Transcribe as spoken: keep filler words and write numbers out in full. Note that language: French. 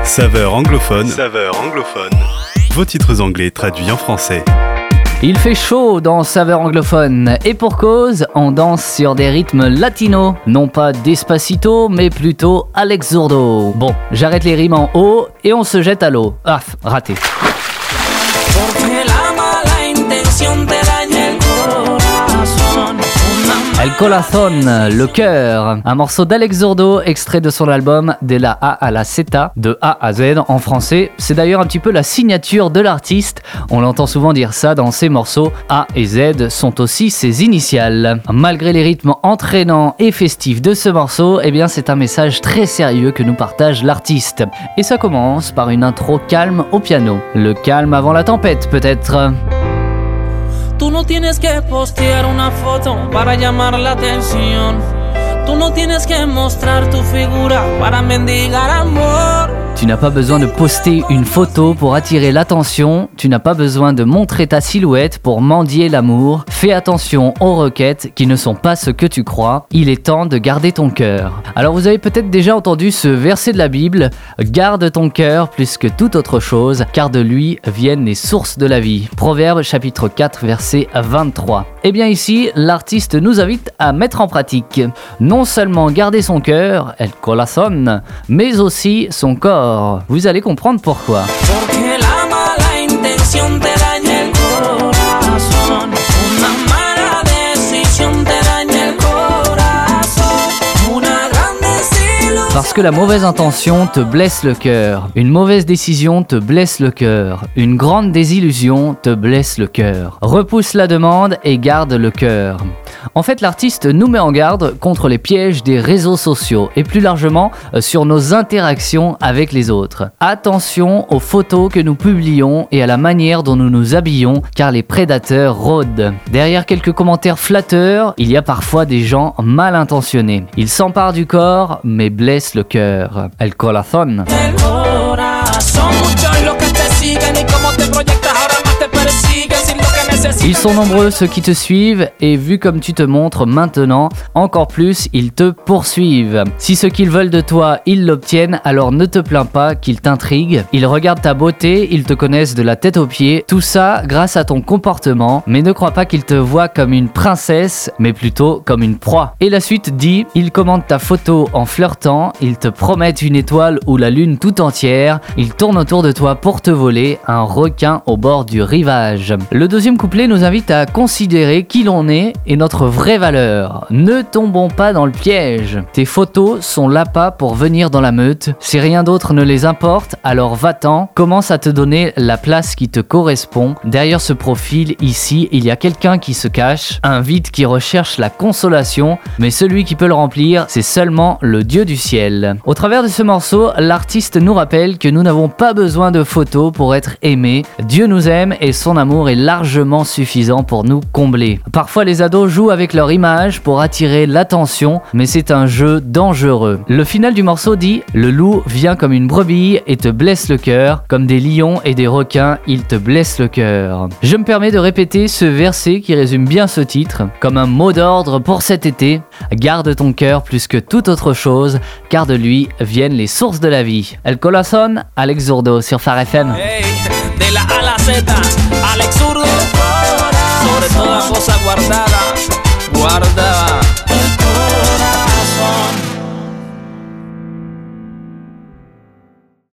Saveur anglophone. Saveur anglophone. Vos titres anglais traduits en français. Il fait chaud dans Saveur anglophone et pour cause, on danse sur des rythmes latinos. Non pas Despacito, mais plutôt Alex Zurdo. Bon, j'arrête les rimes en haut et on se jette à l'eau. Ah, raté. El Corazón, le cœur, un morceau d'Alex Zurdo extrait de son album De la A à la Z, de A à Z en français. C'est d'ailleurs un petit peu la signature de l'artiste. On l'entend souvent dire ça dans ses morceaux. A et Z sont aussi ses initiales. Malgré les rythmes entraînants et festifs de ce morceau, eh bien c'est un message très sérieux que nous partage l'artiste. Et ça commence par une intro calme au piano. Le calme avant la tempête peut-être. Tú no tienes que postear una foto para llamar la atención. Tú no tienes que mostrar tu figura para mendigar amor. Tu n'as pas besoin de poster une photo pour attirer l'attention. Tu n'as pas besoin de montrer ta silhouette pour mendier l'amour. Fais attention aux requêtes qui ne sont pas ce que tu crois. Il est temps de garder ton cœur. Alors vous avez peut-être déjà entendu ce verset de la Bible. Garde ton cœur plus que toute autre chose, car de lui viennent les sources de la vie. Proverbe chapitre quatre verset vingt-trois. Et bien ici, l'artiste nous invite à mettre en pratique non seulement garder son cœur, el corazón, mais aussi son corps. Vous allez comprendre pourquoi. Parce que la mauvaise intention te blesse le cœur. Une mauvaise décision te blesse le cœur. Une grande désillusion te blesse le cœur. Repousse la demande et garde le cœur. En fait, l'artiste nous met en garde contre les pièges des réseaux sociaux et plus largement sur nos interactions avec les autres. Attention aux photos que nous publions et à la manière dont nous nous habillons, car les prédateurs rôdent. Derrière quelques commentaires flatteurs, il y a parfois des gens mal intentionnés. Ils s'emparent du corps, mais blessent le cœur. El corazón. Ils sont nombreux ceux qui te suivent et vu comme tu te montres maintenant, encore plus ils te poursuivent. Si ce qu'ils veulent de toi, ils l'obtiennent, alors ne te plains pas qu'ils t'intriguent. Ils regardent ta beauté, ils te connaissent de la tête aux pieds. Tout ça grâce à ton comportement, mais ne crois pas qu'ils te voient comme une princesse, mais plutôt comme une proie. Et la suite dit, ils commentent ta photo en flirtant, ils te promettent une étoile ou la lune tout entière, ils tournent autour de toi pour te voler, un requin au bord du rivage. Le deuxième couplet nous invite à considérer qui l'on est et notre vraie valeur. Ne tombons pas dans le piège. Tes photos sont l'appât pour venir dans la meute. Si rien d'autre ne les importe, alors va-t'en. Commence à te donner la place qui te correspond. Derrière ce profil, ici, il y a quelqu'un qui se cache, un vide qui recherche la consolation, mais celui qui peut le remplir, c'est seulement le Dieu du ciel. Au travers de ce morceau, l'artiste nous rappelle que nous n'avons pas besoin de photos pour être aimés. Dieu nous aime et son amour est largement suffisant pour nous combler. Parfois les ados jouent avec leur image pour attirer l'attention, mais c'est un jeu dangereux. Le final du morceau dit « Le loup vient comme une brebis et te blesse le cœur, comme des lions et des requins, il te blesse le cœur. » Je me permets de répéter ce verset qui résume bien ce titre, comme un mot d'ordre pour cet été. Garde ton cœur plus que toute autre chose, car de lui viennent les sources de la vie. El Corazón, Alex Zurdo sur Phare F M. Hey, de la A a la Z, Alex Zurdo, sobre toda cosa guardada, guardada.